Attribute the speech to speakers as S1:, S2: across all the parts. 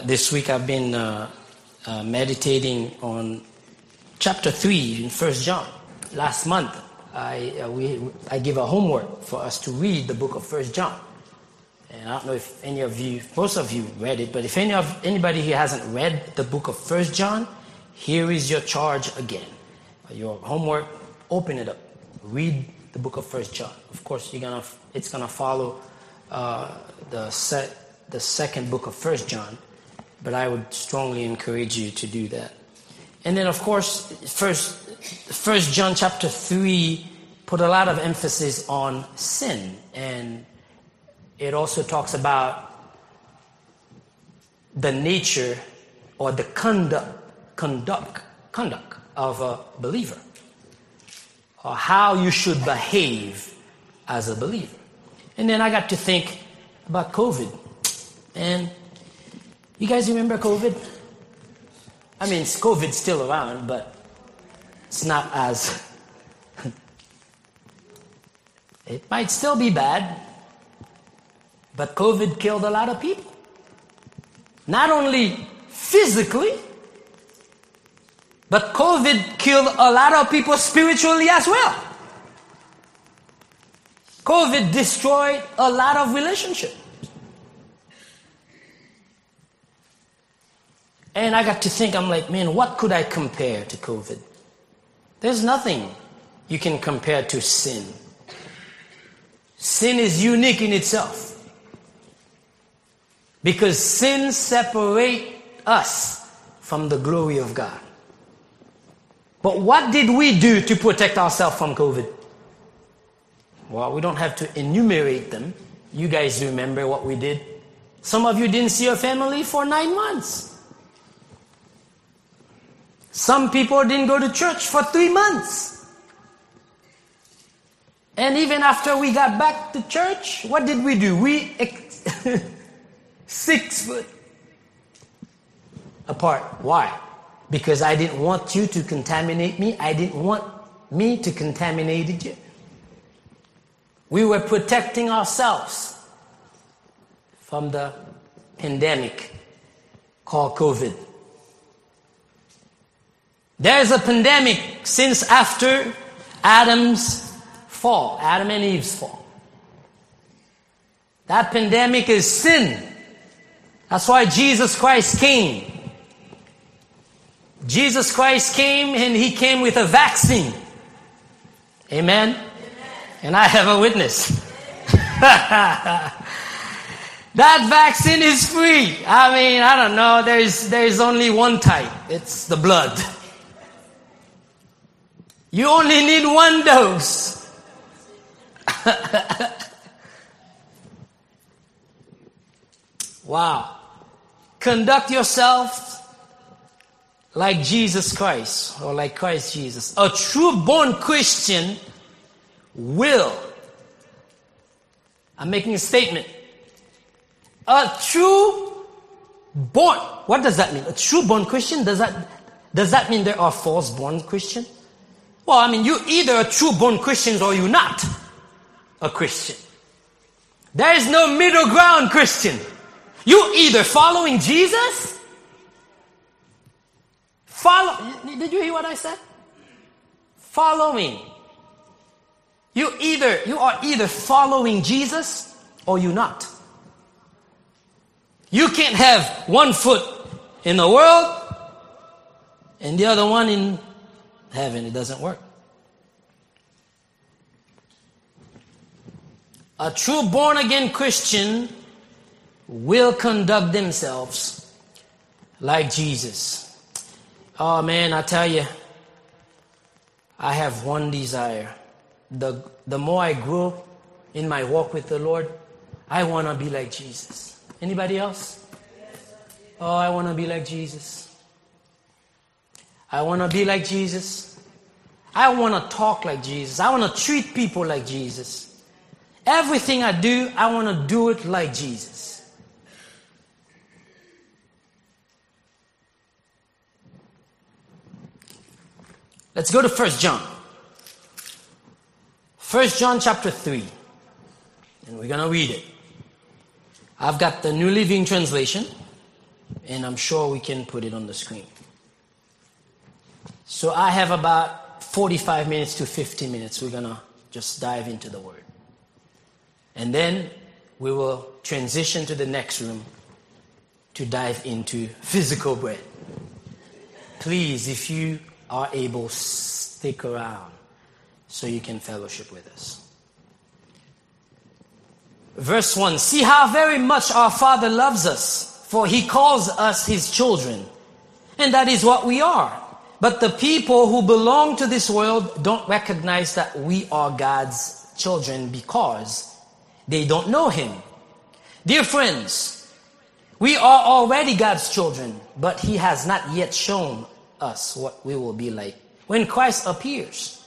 S1: This week I've been meditating on chapter 3 in 1 John. Last month I gave a homework for us to read the book of 1 John. And I don't know if any of you, most of you read it, but if anybody here hasn't read the book of 1 John, here is your charge again. Your homework, open it up. Read the book of 1 John. Of course, it's gonna follow the second book of 1 John. But I would strongly encourage you to do that. And then, of course, First John chapter 3 put a lot of emphasis on sin. And it also talks about the nature or the conduct of a believer. Or how you should behave as a believer. And then I got to think about COVID. And you guys remember COVID? I mean, COVID's still around, but it's not as... It might still be bad, but COVID killed a lot of people. Not only physically, but COVID killed a lot of people spiritually as well. COVID destroyed a lot of relationships. And I got to think, I'm like, man, what could I compare to COVID? There's nothing you can compare to sin. Sin is unique in itself. Because sin separates us from the glory of God. But what did we do to protect ourselves from COVID? Well, we don't have to enumerate them. You guys remember what we did. Some of you didn't see your family for 9 months. Some people didn't go to church for 3 months. And even after we got back to church, what did we do? 6 foot apart. Why? Because I didn't want you to contaminate me. I didn't want me to contaminate you. We were protecting ourselves from the pandemic called COVID. There is a pandemic since after Adam's fall, Adam and Eve's fall. That pandemic is sin. That's why Jesus Christ came. Jesus Christ came and he came with a vaccine. Amen? And I have a witness. That vaccine is free. I mean, I don't know. There's only one type. It's the blood. You only need 1 dose. Wow. Conduct yourself like Jesus Christ, or like Christ Jesus. A true born Christian will. I'm making a statement. A true born. What does that mean? A true born Christian? Does that mean there are false born Christians? Well, I mean, you're either a true born Christian or you're not a Christian. There is no middle ground Christian. You either following Jesus. Did you hear what I said? Following. You are either following Jesus or you're not. You can't have 1 foot in the world and the other one in heaven. It doesn't work. A true born again Christian will conduct themselves like Jesus. Oh man, I tell you, I have one desire. The more I grow in my walk with the Lord, I want to be like Jesus. Anybody else? Oh, I want to be like Jesus. I want to be like Jesus. I want to talk like Jesus. I want to treat people like Jesus. Everything I do, I want to do it like Jesus. Let's go to 1 John. 1 John chapter 3. And we're going to read it. I've got the New Living Translation. And I'm sure we can put it on the screen. So I have about 45 minutes to 50 minutes. We're going to just dive into the Word. And then we will transition to the next room to dive into physical bread. Please, if you are able, stick around so you can fellowship with us. Verse 1, see how very much our Father loves us, for He calls us His children. And that is what we are. But the people who belong to this world don't recognize that we are God's children because they don't know Him. Dear friends, we are already God's children, but He has not yet shown us what we will be like when Christ appears.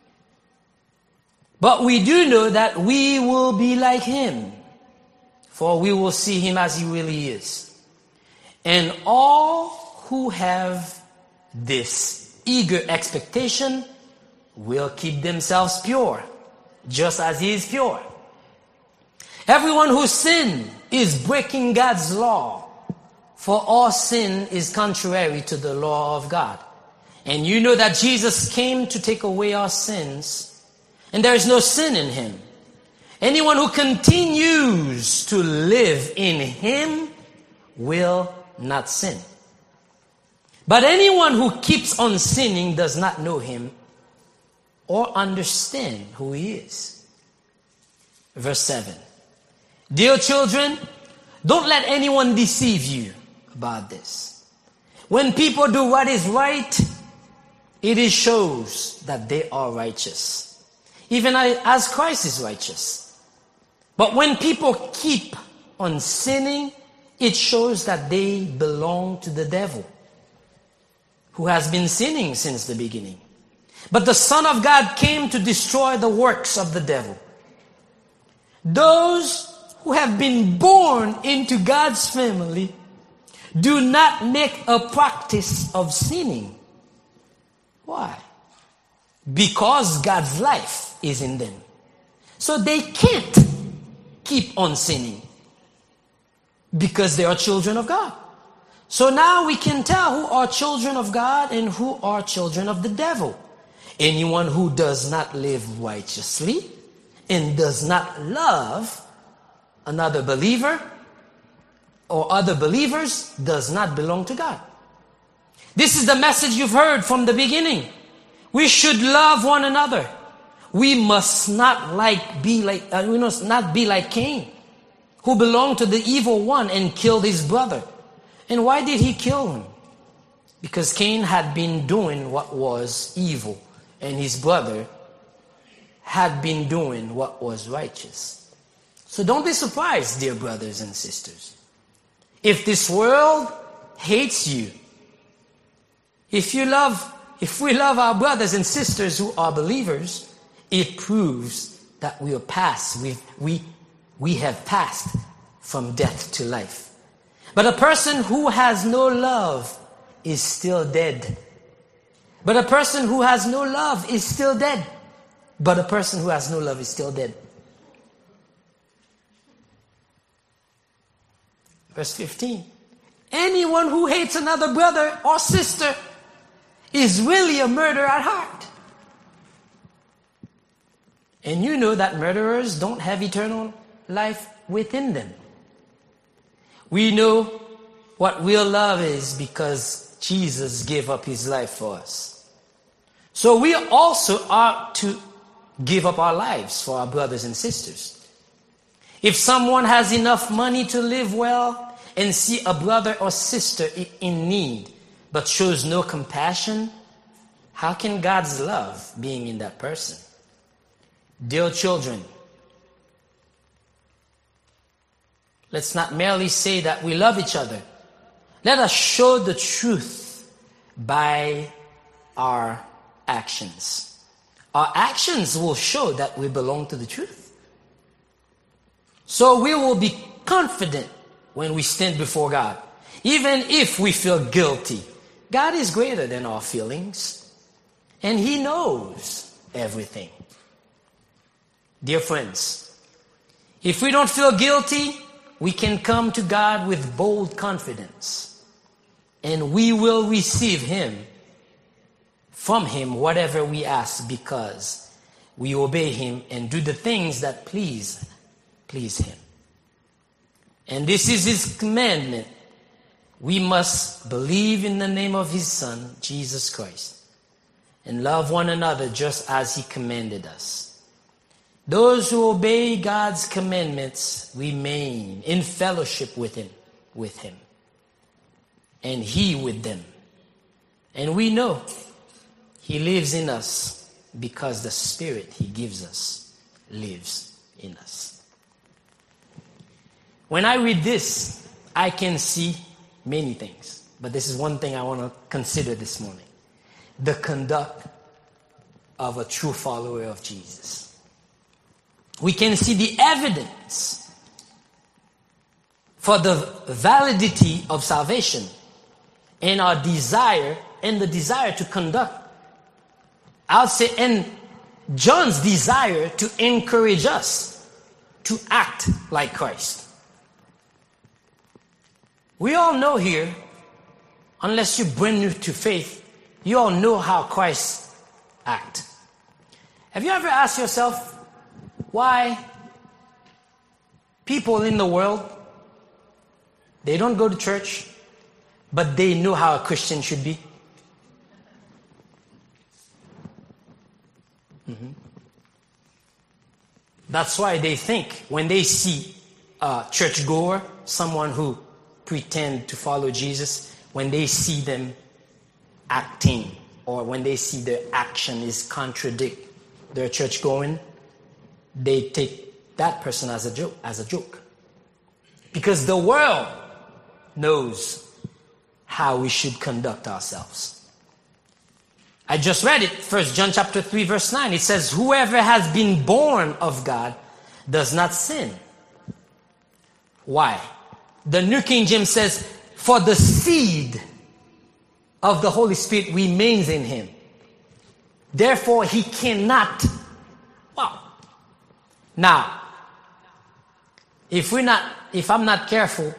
S1: But we do know that we will be like Him, for we will see Him as He really is. And all who have this eager expectation will keep themselves pure, just as He is pure. Everyone who sins is breaking God's law, for all sin is contrary to the law of God. And you know that Jesus came to take away our sins, and there is no sin in Him. Anyone who continues to live in Him will not sin. But anyone who keeps on sinning does not know Him or understand who He is. Verse 7. Dear children, don't let anyone deceive you about this. When people do what is right, it shows that they are righteous, even as Christ is righteous. But when people keep on sinning, it shows that they belong to the devil, who has been sinning since the beginning. But the Son of God came to destroy the works of the devil. Those who have been born into God's family do not make a practice of sinning. Why? Because God's life is in them. So they can't keep on sinning because they are children of God. So now we can tell who are children of God and who are children of the devil. Anyone who does not live righteously and does not love another believer or other believers does not belong to God. This is the message you've heard from the beginning. We should love one another. We must not be like Cain, who belonged to the evil one and killed his brother. And why did he kill him? Because Cain had been doing what was evil, and his brother had been doing what was righteous. So don't be surprised, dear brothers and sisters, if this world hates you. If we love our brothers and sisters who are believers, it proves that we have passed from death to life. But a person who has no love is still dead. But a person who has no love is still dead. But a person who has no love is still dead. Verse 15. Anyone who hates another brother or sister is really a murderer at heart. And you know that murderers don't have eternal life within them. We know what real love is because Jesus gave up His life for us. So we also ought to give up our lives for our brothers and sisters. If someone has enough money to live well and see a brother or sister in need but shows no compassion, how can God's love be in that person? Dear children, let's not merely say that we love each other. Let us show the truth by our actions. Our actions will show that we belong to the truth. So we will be confident when we stand before God. Even if we feel guilty, God is greater than our feelings, and He knows everything. Dear friends, if we don't feel guilty, we can come to God with bold confidence. and we will receive from him whatever we ask, because we obey him and do the things that please him. And this is his commandment. We must believe in the name of his Son, Jesus Christ, and love one another just as he commanded us. Those who obey God's commandments remain in fellowship with him, and he with them. And we know he lives in us because the Spirit he gives us lives in us. When I read this, I can see many things, but this is one thing I want to consider this morning: the conduct of a true follower of Jesus. We can see the evidence for the validity of salvation and our desire and the desire to conduct. I'll say, and John's desire to encourage us to act like Christ. We all know here, unless you're brand new to faith, you all know how Christ acts. Have you ever asked yourself why people in the world, they don't go to church, but they know how a Christian should be? That's why they think when they see a churchgoer, someone who pretend to follow Jesus, when they see them acting or when they see their action is contradict their church going, they take that person as a joke. Because the world knows how we should conduct ourselves. I just read it, 1 John chapter 3 verse 9. It says, whoever has been born of God does not sin. Why? The New King James says, for the seed of the Holy Spirit remains in him. Therefore, he cannot. Wow. Now, if I'm not careful,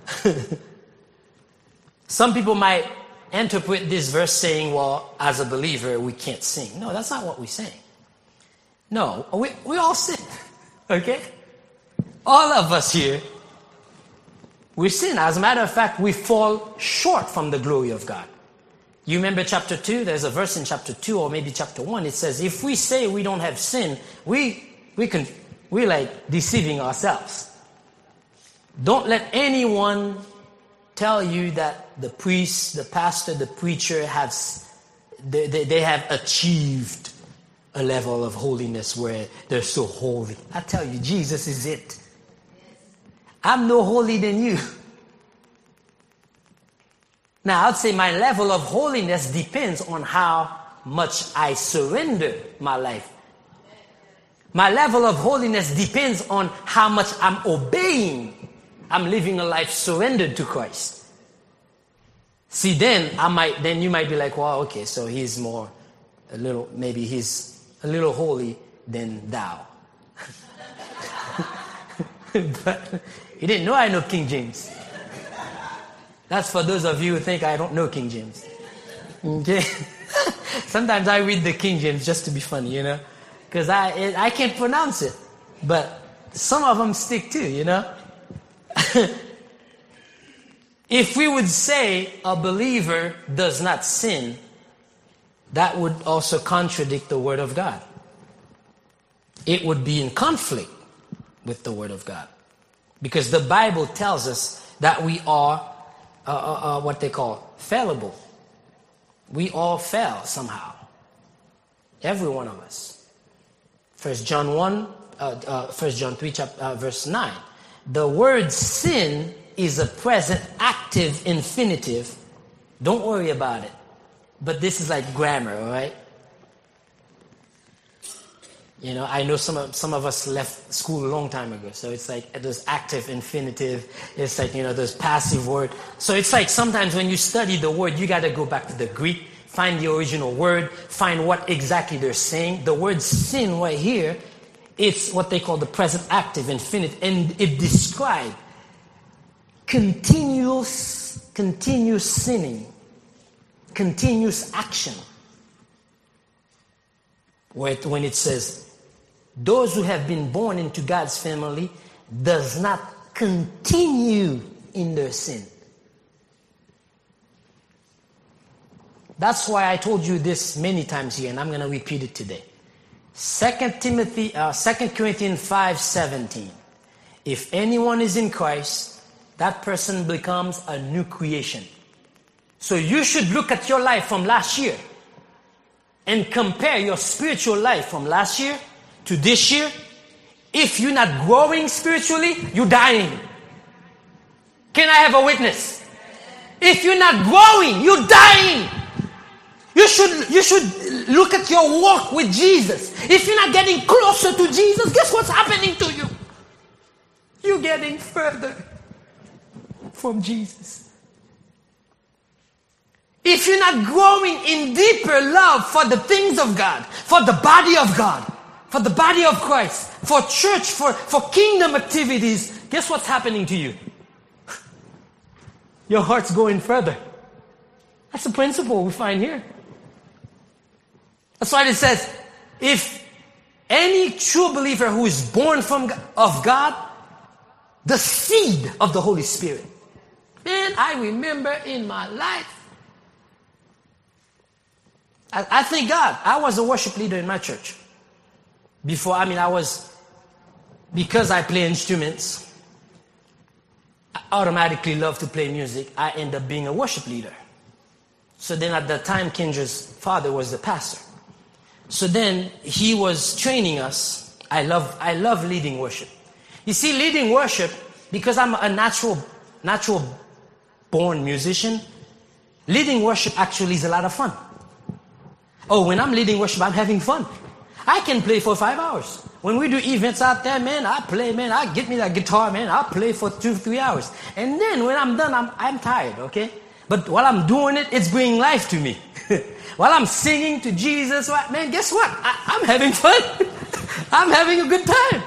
S1: some people might interpret this verse saying, well, as a believer, we can't sin. No, that's not what we're saying. No, we all sin. Okay? All of us here, we sin. As a matter of fact, we fall short from the glory of God. You remember chapter 2? There's a verse in chapter 2 or maybe chapter 1. It says, if we say we don't have sin, we're like deceiving ourselves. Don't let anyone tell you that the priest, the pastor, the preacher they have achieved a level of holiness where they're so holy. I tell you, Jesus is it. I'm no holy than you. Now, I'd say my level of holiness depends on how much I surrender my life. My level of holiness depends on how much I'm obeying. I'm living a life surrendered to Christ. See, then you might be like, well, okay, so maybe he's a little holy than thou. But you didn't know I know King James. That's for those of you who think I don't know King James. Okay? Sometimes I read the King James just to be funny, because I can't pronounce it. But some of them stick too, If we would say a believer does not sin, that would also contradict the Word of God. It would be in conflict with the Word of God. Because the Bible tells us that we are what they call fallible. We all fail somehow. Every one of us. 1 John 3 verse 9. The word sin is a present active infinitive. Don't worry about it. But this is like grammar, all right? I know some of us left school a long time ago. So it's like there's active infinitive. It's like, there's passive word. So it's like sometimes when you study the word, you got to go back to the Greek, find the original word, find what exactly they're saying. The word sin right here, it's what they call the present active infinitive. And it describes continuous continuous sinning, continuous action. When it says, those who have been born into God's family does not continue in their sin. That's why I told you this many times here, and I'm going to repeat it today. 2 Corinthians 5:17. If anyone is in Christ, that person becomes a new creation. So you should look at your life from last year and compare your spiritual life from last year to this year. If you're not growing spiritually, you're dying. Can I have a witness? If you're not growing, you're dying. You should look at your walk with Jesus. If you're not getting closer to Jesus, guess what's happening to you? You're getting further from Jesus. If you're not growing in deeper love for the things of God, for the body of God, for the body of Christ, for church, for kingdom activities, guess what's happening to you? Your heart's going further. That's the principle we find here. That's why it says, if any true believer who is born of God, the seed of the Holy Spirit. Man, I remember in my life, I thank God, I was a worship leader in my church. Because I play instruments, I automatically love to play music. I end up being a worship leader. So then at the time, Kendra's father was the pastor. So then he was training us. I love leading worship. You see, leading worship, because I'm a natural born musician, leading worship actually is a lot of fun. Oh, when I'm leading worship, I'm having fun. I can play for 5 hours. When we do events out there, man, I play, man, I get me that guitar, man, I'll play for 2-3 hours. And then when I'm done, I'm tired, okay? But while I'm doing it, it's bringing life to me. While I'm singing to Jesus, man, guess what? I'm having fun. I'm having a good time.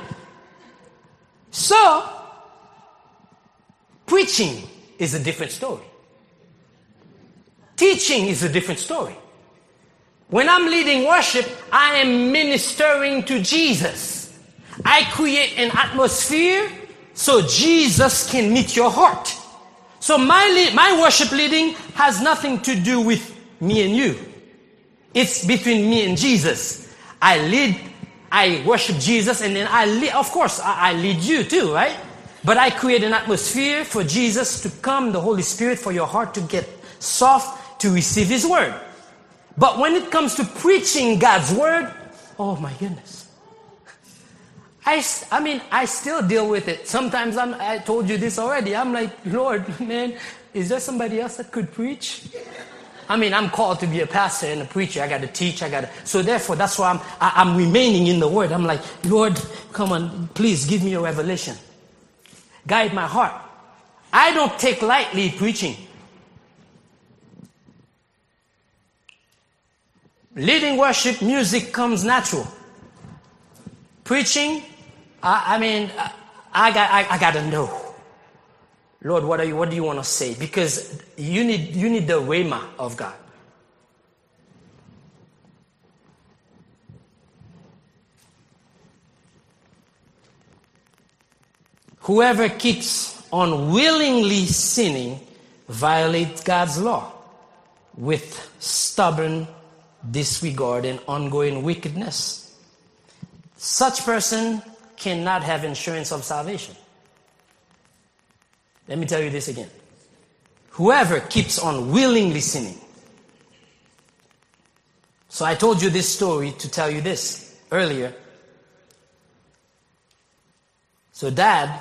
S1: So, preaching is a different story. Teaching is a different story. When I'm leading worship, I am ministering to Jesus. I create an atmosphere so Jesus can meet your heart. So my worship leading has nothing to do with me and you. It's between me and Jesus. I worship Jesus, and then I lead. Of course, I lead you too, right? But I create an atmosphere for Jesus to come, the Holy Spirit, for your heart to get soft to receive His word. But when it comes to preaching God's word, oh my goodness. I still deal with it. Sometimes I told you this already. I'm like, Lord, man, is there somebody else that could preach? I'm called to be a pastor and a preacher. I got to teach. So therefore, that's why I'm remaining in the word. I'm like, Lord, come on, please give me a revelation. Guide my heart. I don't take lightly preaching. Leading worship, music comes natural. Preaching, I got to know. Lord, what do you want to say? Because you need the rhema of God. Whoever keeps on willingly sinning violates God's law with stubborn disregard and ongoing wickedness. Such person cannot have insurance of salvation. Let me tell you this again. Whoever keeps on willingly sinning. So I told you this story to tell you this earlier. So Dad,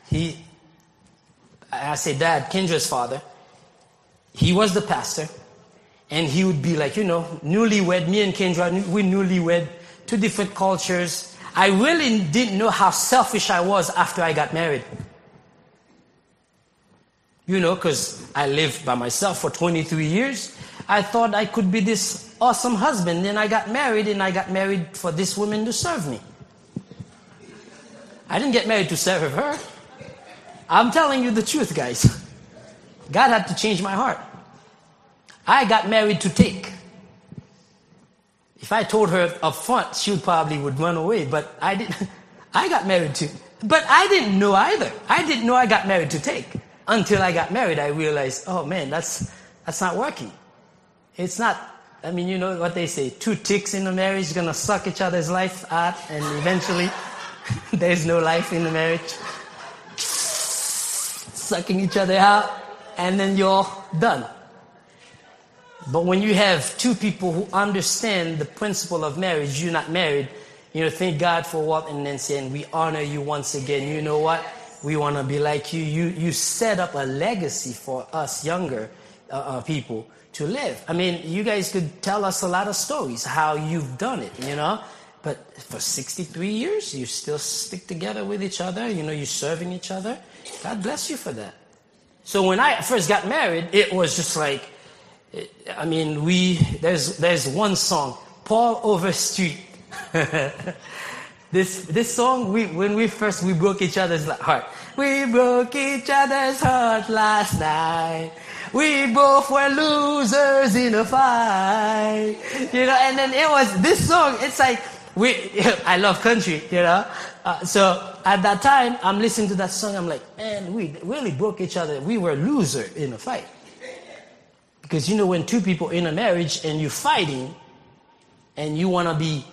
S1: Kendra's father, he was the pastor, and he would be like, newlywed, me and Kendra, we're newlywed, two different cultures. I really didn't know how selfish I was after I got married. Because I lived by myself for 23 years. I thought I could be this awesome husband. Then I got married, and I got married for this woman to serve me. I didn't get married to serve her. I'm telling you the truth, guys. God had to change my heart. I got married to take. If I told her up front, she probably would run away, but I didn't. I got married to. But I didn't know either. I didn't know I got married to take. Until I got married, I realized, oh man, that's not working. It's not, I mean, you know what they say, two ticks in a marriage are gonna suck each other's life out, and eventually there's no life in the marriage. Sucking each other out, and then you're done. But when you have two people who understand the principle of marriage, you're not married, thank God for what, and then saying, we honor you once again. You know what? We want to be like you. You set up a legacy for us younger people to live. I mean, you guys could tell us a lot of stories, how you've done it, But for 63 years, you still stick together with each other. You're serving each other. God bless you for that. So when I first got married, it was just like, there's one song, Paul Overstreet. This song, when we broke each other's heart. We broke each other's heart last night. We both were losers in a fight. And then it was this song, it's like, I love country, so at that time, I'm listening to that song, I'm like, man, we really broke each other. We were loser in a fight. Because when two people in a marriage and you're fighting and you want to be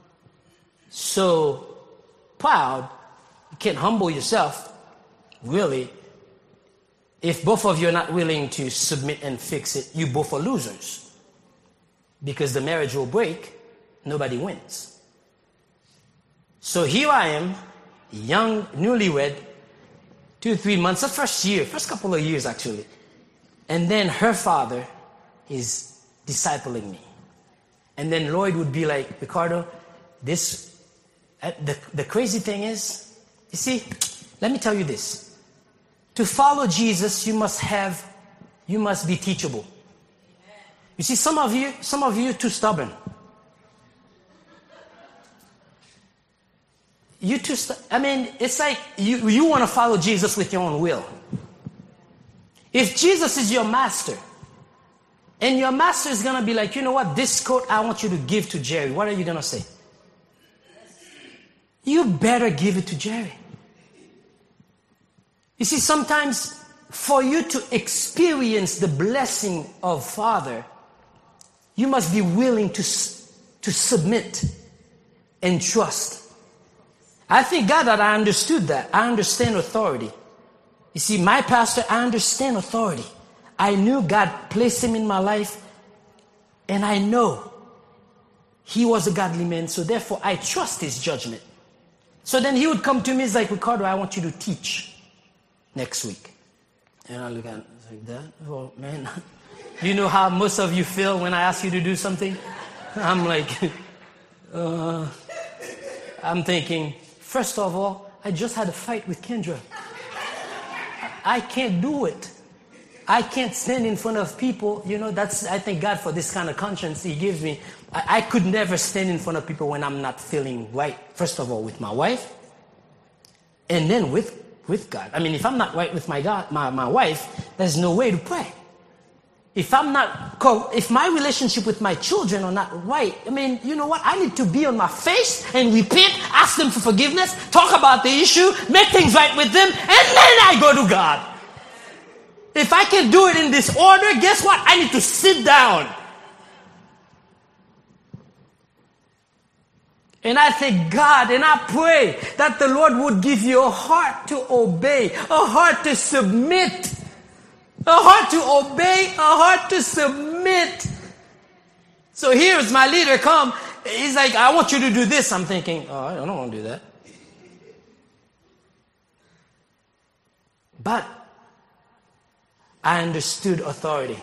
S1: so proud, you can't humble yourself, really. If both of you are not willing to submit and fix it, you both are losers. Because the marriage will break, nobody wins. So here I am, young, newlywed, 2-3 months, the first couple of years actually. And then her father is discipling me. And then Lloyd would be like, Ricardo, the crazy thing is, you see, let me tell you this. To follow Jesus, you must be teachable. You see, some of you are too stubborn. It's like you want to follow Jesus with your own will. If Jesus is your master, and your master is going to be like, you know what, this coat I want you to give to Jerry, what are you going to say? You better give it to Jerry. You see, sometimes for you to experience the blessing of Father, you must be willing to submit and trust. I thank God that I understood that. I understand authority. You see, my pastor, I understand authority. I knew God placed him in my life, and I know he was a godly man, so therefore I trust his judgment. So then he would come to me, he's like, Ricardo, I want you to teach next week. And I look at him like that. Oh, man. You know how most of you feel when I ask you to do something? I'm like, I'm thinking, first of all, I just had a fight with Kendra. I can't do it. I can't stand in front of people. I thank God for this kind of conscience he gives me. I could never stand in front of people when I'm not feeling right. First of all, with my wife, and then with God. If I'm not right with my wife, there's no way to pray. If my relationship with my children are not right, you know what? I need to be on my face and repent, ask them for forgiveness, talk about the issue, make things right with them, and then I go to God. If I can do it in this order, guess what? I need to sit down. And I thank God and I pray that the Lord would give you a heart to obey, a heart to submit, a heart to obey, a heart to submit. So here's my leader come. He's like, I want you to do this. I'm thinking, oh, I don't want to do that. But I understood authority.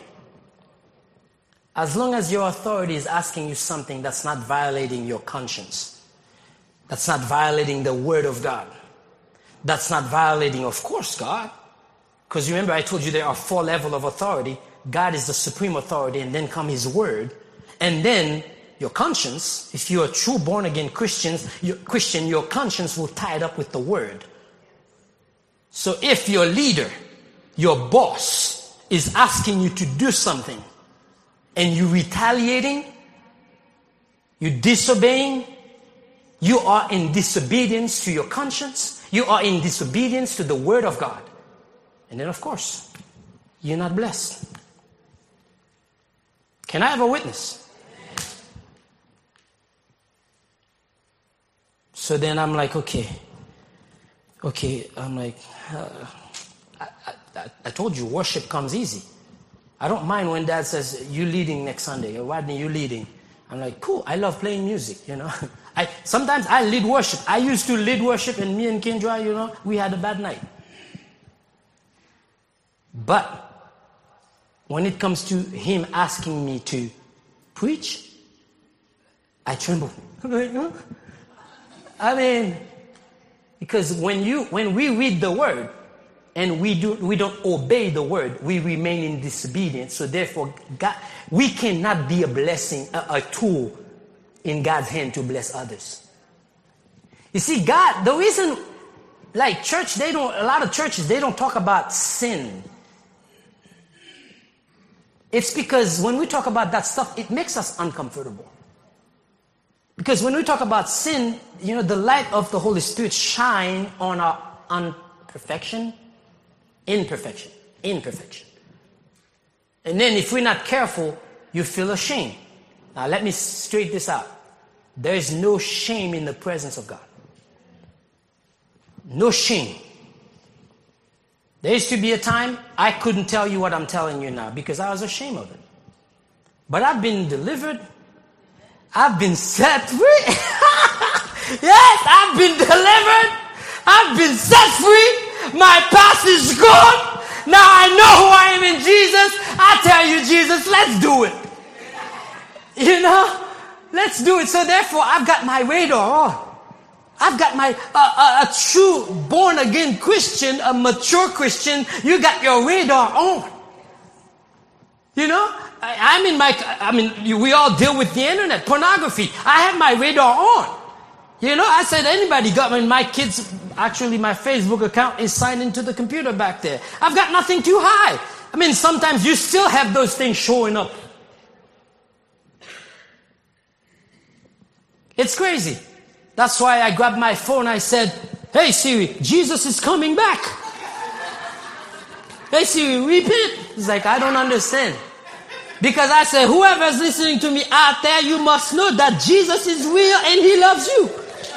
S1: As long as your authority is asking you something that's not violating your conscience, that's not violating the word of God, that's not violating, of course, God. Because remember, I told you there are 4 levels of authority. God is the supreme authority, and then come his word. And then your conscience, if you're a true born-again Christian, your conscience will tie it up with the word. So if your leader, your boss, is asking you to do something and you retaliating, you disobeying, you are in disobedience to your conscience, you are in disobedience to the word of God. And then of course, you're not blessed. Can I have a witness? So then I'm like, okay, I'm like, I told you worship comes easy. I don't mind when Dad says, you leading next Sunday, or Rodney, you leading. I'm like, cool, I love playing music, you know. Sometimes I lead worship. I used to lead worship, and me and Kendra, you know, we had a bad night. But when it comes to him asking me to preach, I tremble. I mean, because when we read the word and we don't obey the word, we remain in disobedience. So therefore, God, we cannot be a blessing, a tool in God's hand to bless others. You see, God, the reason, like a lot of churches, they don't talk about sin. It's because when we talk about that stuff, it makes us uncomfortable. Because when we talk about sin, you know, the light of the Holy Spirit shine on our imperfection. And then if we're not careful, you feel ashamed. Now let me straighten this out. There is no shame in the presence of God. No shame. There used to be a time I couldn't tell you what I'm telling you now because I was ashamed of it. But I've been delivered. I've been set free. Yes, I've been delivered. I've been set free. My past is gone. Now I know who I am in Jesus. I tell you, Jesus, let's do it. You know, let's do it. So therefore, I've got my radar on. I've got my a true born again Christian, a mature Christian. You got your radar on. You know, we all deal with the internet, pornography. I have my radar on. You know, I said anybody got my kids. Actually, my Facebook account is signed into the computer back there. I've got nothing to hide. I mean, sometimes you still have those things showing up. It's crazy. That's why I grabbed my phone. I said, hey Siri, Jesus is coming back. Hey Siri, repent. He's like, I don't understand. Because I said, whoever's listening to me out there, you must know that Jesus is real and he loves you.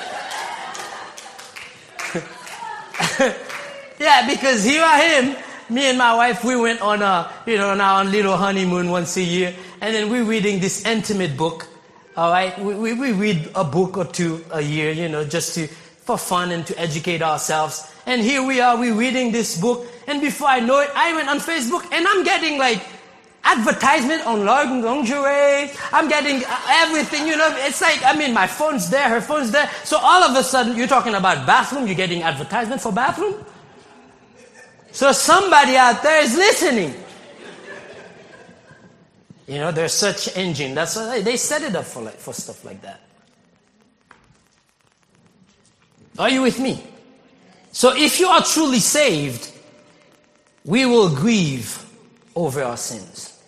S1: Yeah, because here I am. Me and my wife, we went on a little honeymoon once a year. And then we're reading this intimate book. All right, we read a book or two a year, you know, for fun and to educate ourselves. And here we are, we're reading this book. And before I know it, I went on Facebook and I'm getting like advertisement on lingerie. I'm getting everything, you know. It's like, my phone's there, her phone's there. So all of a sudden, you're talking about bathroom, you're getting advertisement for bathroom. So somebody out there is listening. You know, there's search engine. That's why they set it up for stuff like that. Are you with me? So if you are truly saved, we will grieve over our sins.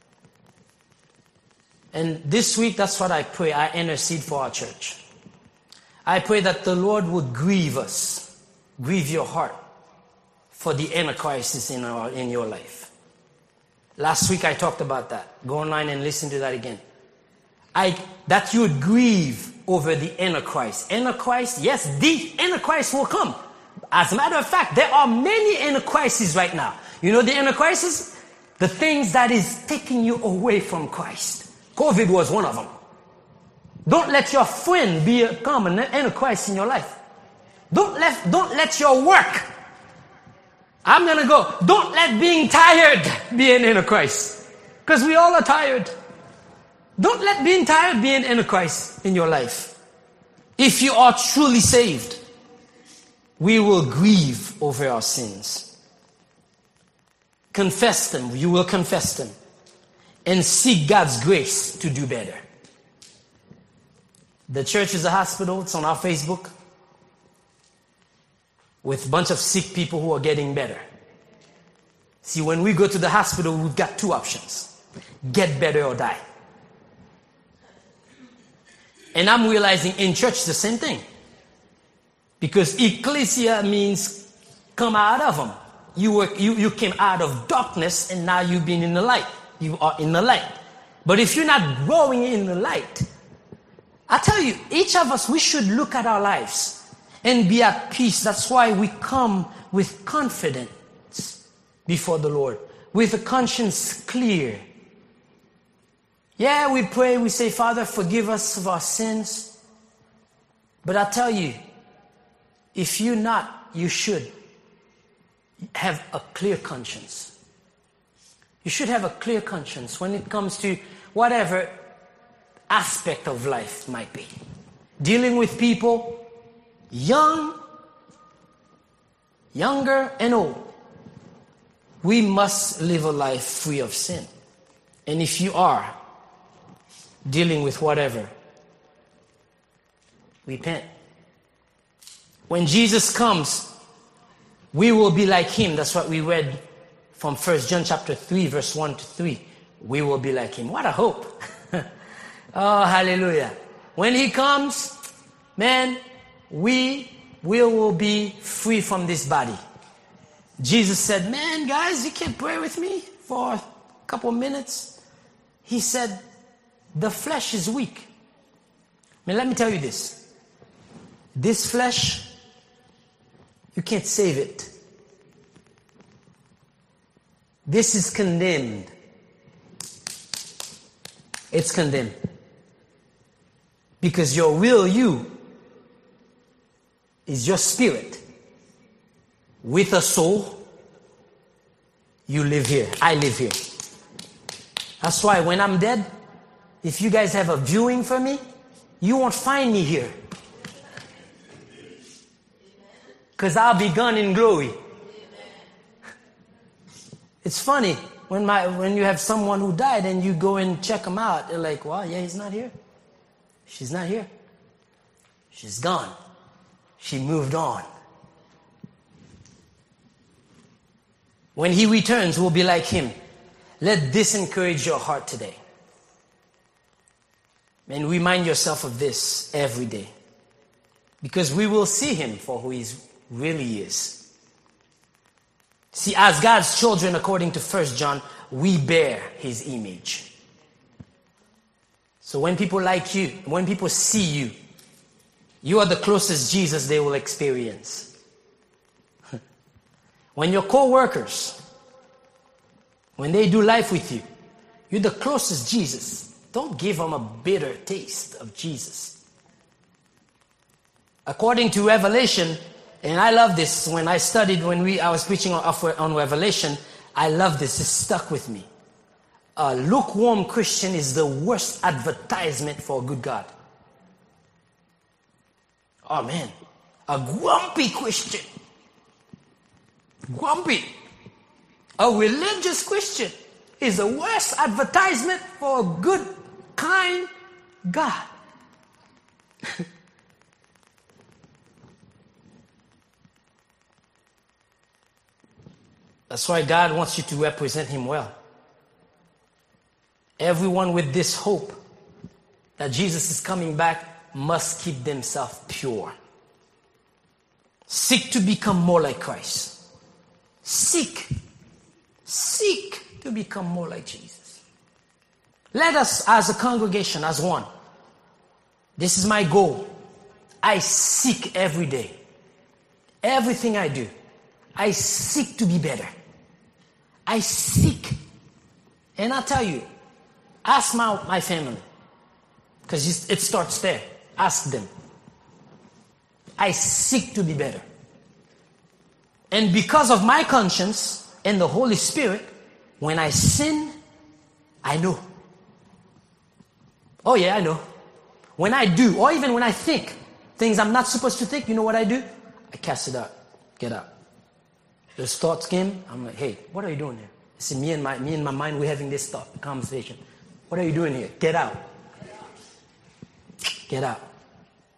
S1: And this week, that's what I pray. I intercede for our church. I pray that the Lord would grieve us, grieve your heart for the inner crisis in your life. Last week I talked about that. Go online and listen to that again. That you would grieve over the inner Christ. Inner Christ, yes, the inner Christ will come. As a matter of fact, there are many inner crises right now. You know the inner crisis? The things that is taking you away from Christ. COVID was one of them. Don't let your friend become an inner Christ in your life. Don't let your work. I'm going to go. Don't let being tired be an inner Christ. Because we all are tired. Don't let being tired be an inner Christ in your life. If you are truly saved, we will grieve over our sins. Confess them. You will confess them. And seek God's grace to do better. The church is a hospital. It's on our Facebook. With a bunch of sick people who are getting better. See, when we go to the hospital, we've got two options. Get better or die. And I'm realizing in church the same thing. Because ecclesia means come out of them. You came out of darkness and now you've been in the light. You are in the light. But if you're not growing in the light, I tell you, each of us, we should look at our lives and be at peace. That's why we come with confidence before the Lord, with a conscience clear. Yeah, we pray, we say, Father, forgive us of our sins. But I tell you, if you're not, you should have a clear conscience. You should have a clear conscience when it comes to whatever aspect of life might be. Dealing with people, younger and old. We must live a life free of sin. And if you are dealing with whatever, repent. When Jesus comes, we will be like him. That's what we read from 1 John chapter 3, verse 1 to 3. We will be like him. What a hope. Oh, hallelujah. When he comes, man, we will be free from this body. Jesus said, man, guys, you can't pray with me for a couple minutes. He said, the flesh is weak. Man, let me tell you this. This flesh, you can't save it. This is condemned. It's condemned. Because your real you is your spirit. With a soul, you live here. I live here. That's why when I'm dead, if you guys have a viewing for me, you won't find me here. Because I'll be gone in glory. It's funny when you have someone who died and you go and check them out. They're like, well, yeah, he's not here. She's not here. She's gone. She moved on. When he returns, we'll be like him. Let this encourage your heart today. And remind yourself of this every day. Because we will see him for who he really is. See, as God's children, according to 1 John, we bear his image. So when people like you, when people see you, you are the closest Jesus they will experience. When your co-workers, when they do life with you, you're the closest Jesus. Don't give them a bitter taste of Jesus. According to Revelation, and I love this, when I studied, I was preaching on Revelation, I love this, it stuck with me. A lukewarm Christian is the worst advertisement for a good God. Oh man, a grumpy Christian. Grumpy. A religious Christian is the worst advertisement for a good, kind God. That's why God wants you to represent him well. Everyone with this hope that Jesus is coming back must keep themselves pure. Seek to become more like Christ. Seek to become more like Jesus. Let us, as a congregation, as one, this is my goal. I seek every day. Everything I do, I seek to be better. I seek. And I'll tell you, ask my family. Because it starts there. Ask them. I seek to be better. And because of my conscience and the Holy Spirit, when I sin, I know. Oh yeah, I know. When I do, or even when I think things I'm not supposed to think, you know what I do? I cast it out. Get out. Those thoughts came. I'm like, hey, what are you doing here? See, me and my mind, we're having this thought conversation. What are you doing here? Get out. Get out.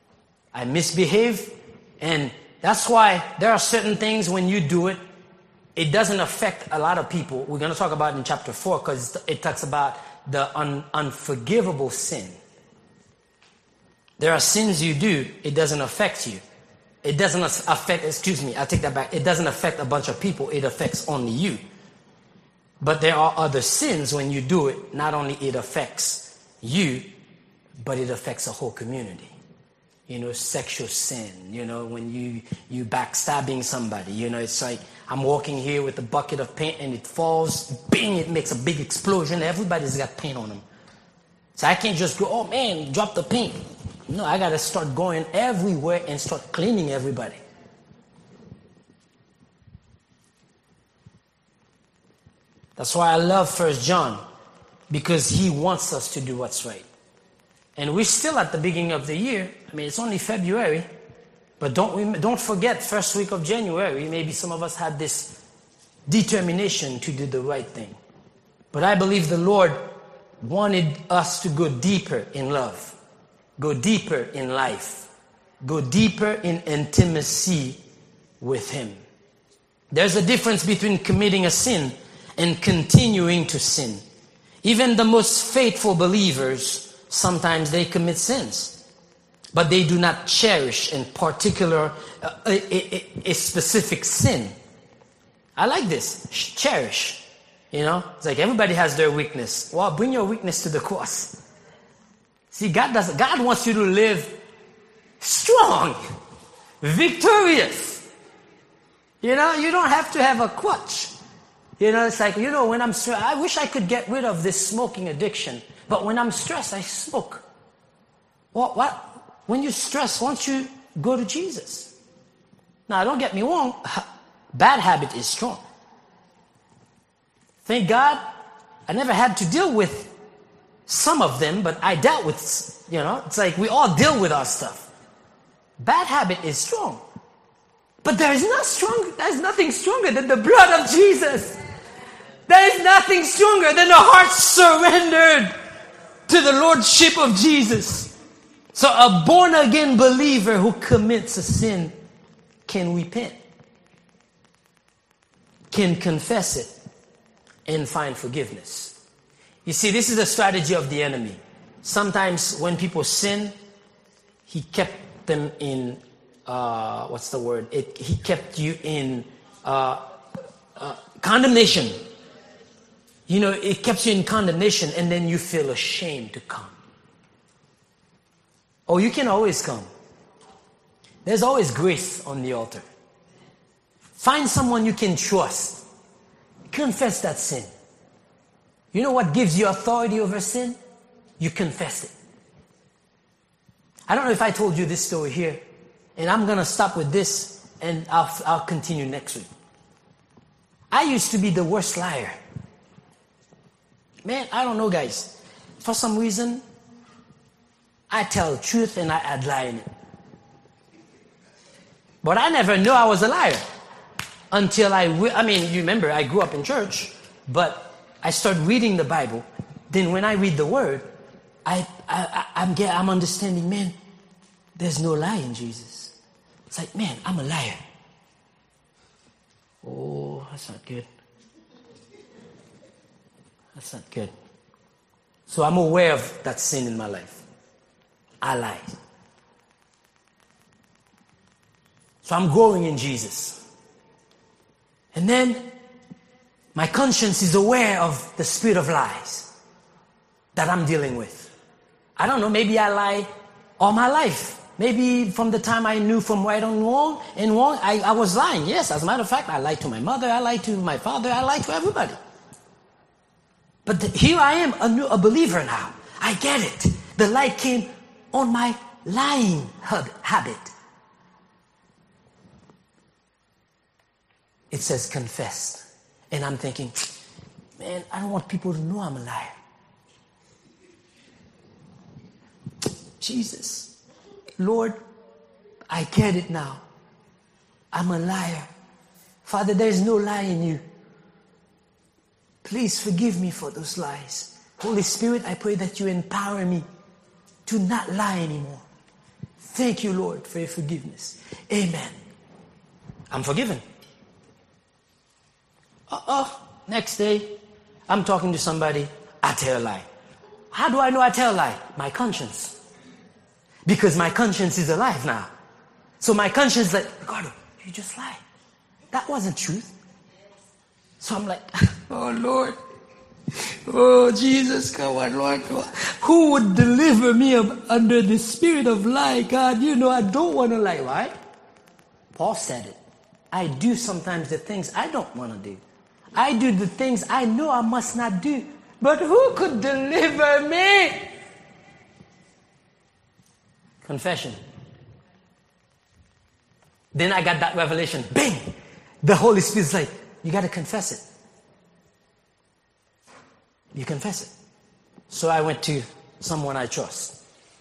S1: I misbehave, and that's why there are certain things when you do it, it doesn't affect a lot of people. We're going to talk about it in chapter 4 because it talks about the unforgivable sin. There are sins you do, it doesn't affect you. It doesn't affect, I take that back. It doesn't affect a bunch of people, it affects only you. But there are other sins when you do it, not only it affects you, but it affects a whole community. Sexual sin, when you backstabbing somebody, it's like I'm walking here with a bucket of paint and it falls, bang, it makes a big explosion. Everybody's got paint on them. So I can't just go, oh man, drop the paint. No, I got to start going everywhere and start cleaning everybody. That's why I love 1 John, because he wants us to do what's right. And we're still at the beginning of the year. I mean, it's only February, but don't forget, first week of January, maybe some of us had this determination to do the right thing. But I believe the Lord wanted us to go deeper in love, go deeper in life, go deeper in intimacy with Him. There's a difference between committing a sin and continuing to sin. Even the most faithful believers, sometimes they commit sins, but they do not cherish in particular a specific sin. I like this, cherish. It's like everybody has their weakness. Well, bring your weakness to the cross. See, God wants you to live strong, victorious. You don't have to have a crutch. It's like, when I'm stressed, I wish I could get rid of this smoking addiction. But when I'm stressed, I smoke. What? When you're stressed, why don't you go to Jesus? Now, don't get me wrong. Bad habit is strong. Thank God, I never had to deal with some of them, but I dealt with, it's like we all deal with our stuff. Bad habit is strong. But there's nothing stronger than the blood of Jesus. There is nothing stronger than the heart surrendered to the Lordship of Jesus. So a born-again believer who commits a sin can repent, can confess it, and find forgiveness. You see, this is the strategy of the enemy. Sometimes when people sin, he kept them in, he kept you in condemnation. It kept you in condemnation, and then you feel ashamed to come. Oh, you can always come. There's always grace on the altar. Find someone you can trust. Confess that sin. You know what gives you authority over sin? You confess it. I don't know if I told you this story here, and I'm going to stop with this, and I'll continue next week. I used to be the worst liar. Man, I don't know, guys. For some reason, I tell the truth and I add lie in it. But I never knew I was a liar until you remember, I grew up in church, but I started reading the Bible. Then when I read the Word, I'm understanding, man, there's no lie in Jesus. It's like, man, I'm a liar. Oh, that's not good. That's not good. So I'm aware of that sin in my life. I lied. So I'm growing in Jesus. And then my conscience is aware of the spirit of lies that I'm dealing with. I don't know, maybe I lie all my life. Maybe from the time I knew from right and wrong, I was lying. Yes, as a matter of fact, I lied to my mother, I lied to my father, I lied to everybody. But here I am, a believer now. I get it. The light came on my lying habit. It says confess. And I'm thinking, man, I don't want people to know I'm a liar. Jesus, Lord, I get it now. I'm a liar. Father, there's no lie in you. Please forgive me for those lies. Holy Spirit, I pray that you empower me to not lie anymore. Thank you, Lord, for your forgiveness. Amen. I'm forgiven. Next day, I'm talking to somebody, I tell a lie. How do I know I tell a lie? My conscience. Because my conscience is alive now. So my conscience is like, Ricardo, you just lied. That wasn't truth. So I'm like, oh Lord. Oh Jesus, come on, Lord. Come on. Who would deliver me under the spirit of lie? God, you know I don't want to lie, right? Paul said it. I do sometimes the things I don't want to do. I do the things I know I must not do. But who could deliver me? Confession. Then I got that revelation. Bang! The Holy Spirit's like, you got to confess it. You confess it. So I went to someone I trust.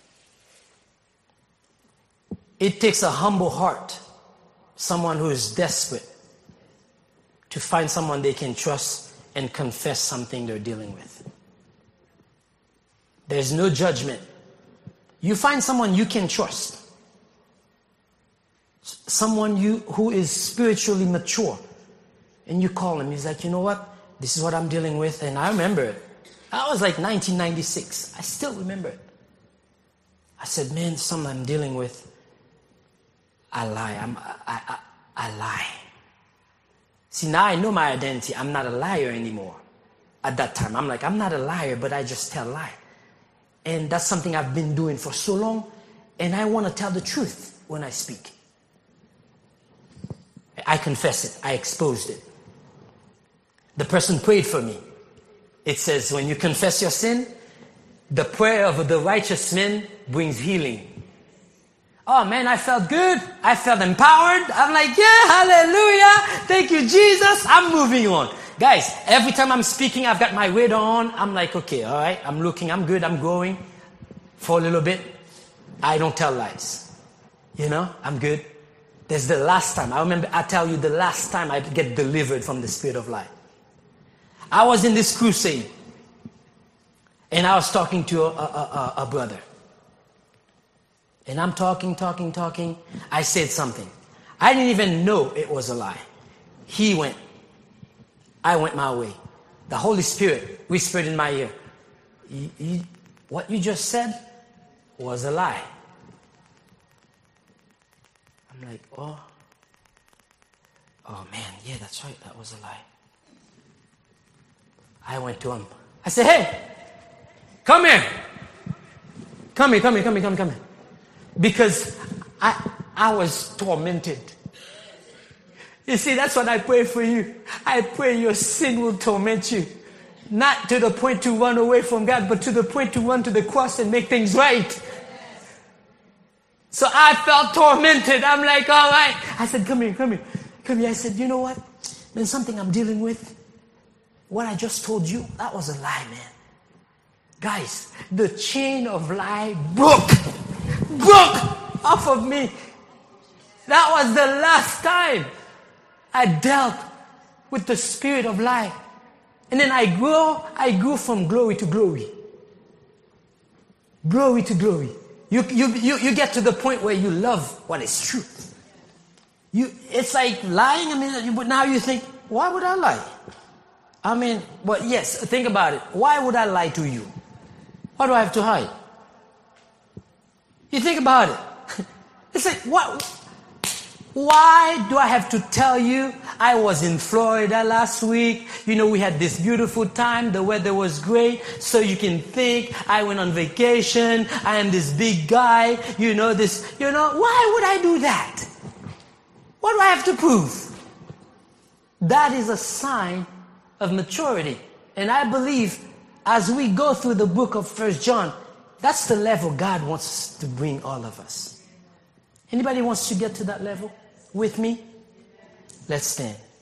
S1: It takes a humble heart, someone who is desperate, to find someone they can trust and confess something they're dealing with. There's no judgment. You find someone you can trust. Someone who is spiritually mature. And you call him. He's like, you know what? This is what I'm dealing with. And I remember it. That was like 1996. I still remember it. I said, man, something I'm dealing with. I lie. I lie. See, now I know my identity. I'm not a liar anymore. At that time, I'm like, I'm not a liar, but I just tell lie. And that's something I've been doing for so long. And I want to tell the truth when I speak. I confess it. I exposed it. The person prayed for me. It says, when you confess your sin, the prayer of the righteous man brings healing. Oh man, I felt good. I felt empowered. I'm like, yeah, hallelujah. Thank you, Jesus. I'm moving on. Guys, every time I'm speaking, I've got my radar on. I'm like, okay, all right. I'm looking. I'm good. I'm growing for a little bit. I don't tell lies. You know, I'm good. There's the last time. I tell you the last time I get delivered from the spirit of lie. I was in this crusade. And I was talking to a brother. And I'm talking. I said something. I didn't even know it was a lie. He went. I went my way. The Holy Spirit whispered in my ear, what you just said was a lie. I'm like, oh man, yeah, that's right, that was a lie. I went to him. I said, hey, come here. Come here. Because I was tormented. You see, that's what I pray for you. I pray your sin will torment you. Not to the point to run away from God, but to the point to run to the cross and make things right. So I felt tormented. I'm like, all right. I said, come here. I said, you know what? There's something I'm dealing with. What I just told you, that was a lie, man. Guys, the chain of lie broke off of me. That was the last time I dealt with the spirit of lie. And then I grew from glory to glory. Glory to glory. You get to the point where you love what is truth. It's like lying. But now you think, why would I lie? But yes, think about it. Why would I lie to you? Why do I have to hide? You think about it. It's like, what? Why do I have to tell you? I was in Florida last week. We had this beautiful time. The weather was great. So you can think I went on vacation. I am this big guy. Why would I do that? What do I have to prove? That is a sign of maturity. And I believe as we go through the book of 1 John, that's the level God wants to bring all of us. Anybody wants to get to that level with me? Let's stand.